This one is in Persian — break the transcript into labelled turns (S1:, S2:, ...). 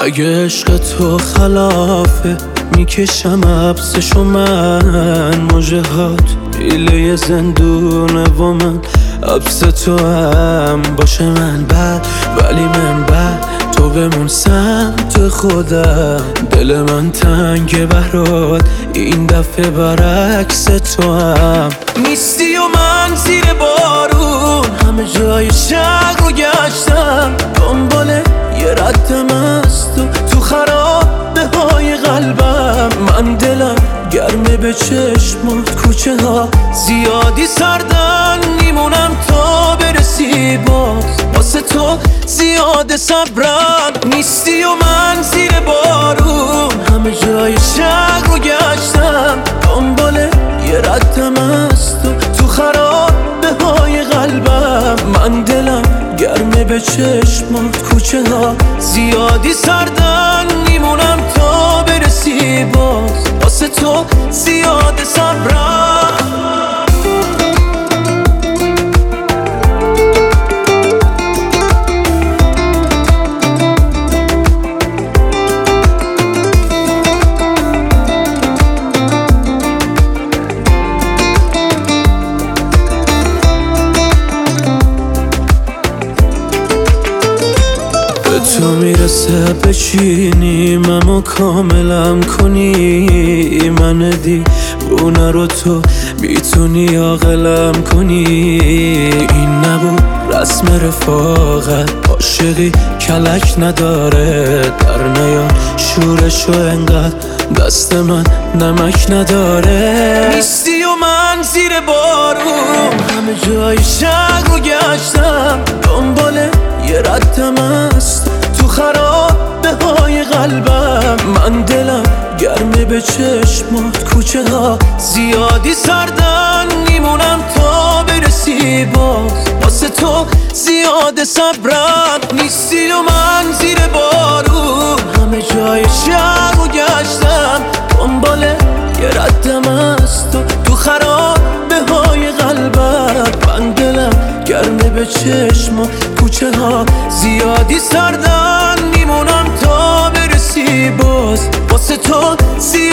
S1: اگه عشق تو خلافه میکشم حبسشو من، مژهات ایله زندونه و من حبس تو هم باشه من بعد، ولی من بعد تو بمون سمت خودم. دل من تنگ برات این دفعه برعکس تو هم نیستی و من زیر بارون همه جای شهر رو گشتم، دنبال یه ردم از تو خرابه های قلبم. من دلم گرمه به چشمات، کوچه ها زیادی سردن میمونم تا برسی باز، واسه تو زیاد صبرم. نیستی و من زیر بارون همه جای شهر رو گشتم، دنبال یه ردم از تو خرابه های قلبم. من دلم گرمه به چشمات، کوچه ها زیادی سردن میمونم تا برسی باز، واسه تو زیاد صبرم. تو میرسه بچینیم اما کاملم کنی، من دیوونه رو تو میتونی عاقلم کنی. این نبود رسم رفاقت، عاشقی کلک نداره، در نیار شورشو انقدر دست من نمک نداره. نیستی و من زیر بارون همه جای شهر رو گشتم، دنبال یه ردم است تو خرابه های قلبم. من دلم گرمه به چشمات، کوچه ها زیادی سردن میمونم تا برسی باز، واسه تو زیاد صبرم. نیستی و من زیر بارون همه جای شهر رو گشتم، دنبال یه ردم است تو خرابه های قلبم. من دلم گرمه به چشمات، کوچه ها زیادی سردن میمونم تا برسی باز، واسه تو